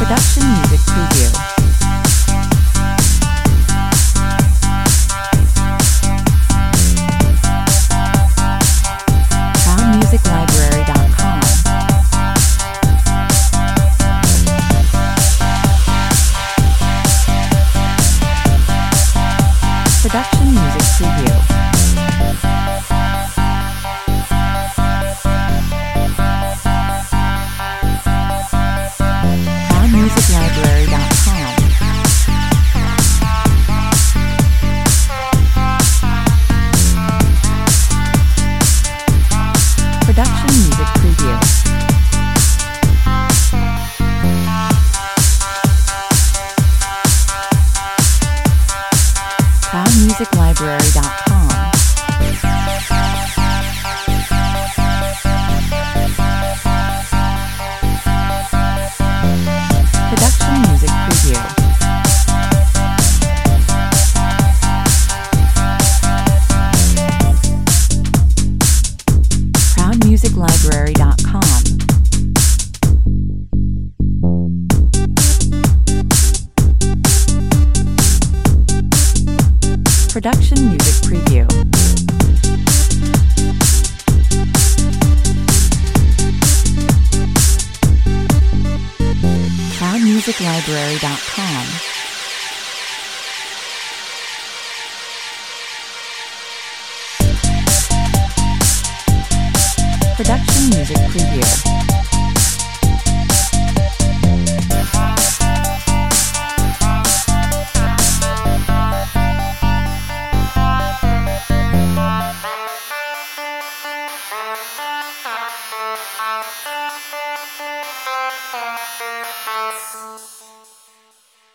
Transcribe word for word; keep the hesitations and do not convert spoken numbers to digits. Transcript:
Production music preview. crown music library dot com. Production music preview. crown music library dot com. Production music preview. crown music library dot com. Production music preview. crown music library dot com. Production music preview. crown music library dot com. Production music preview. Thank you.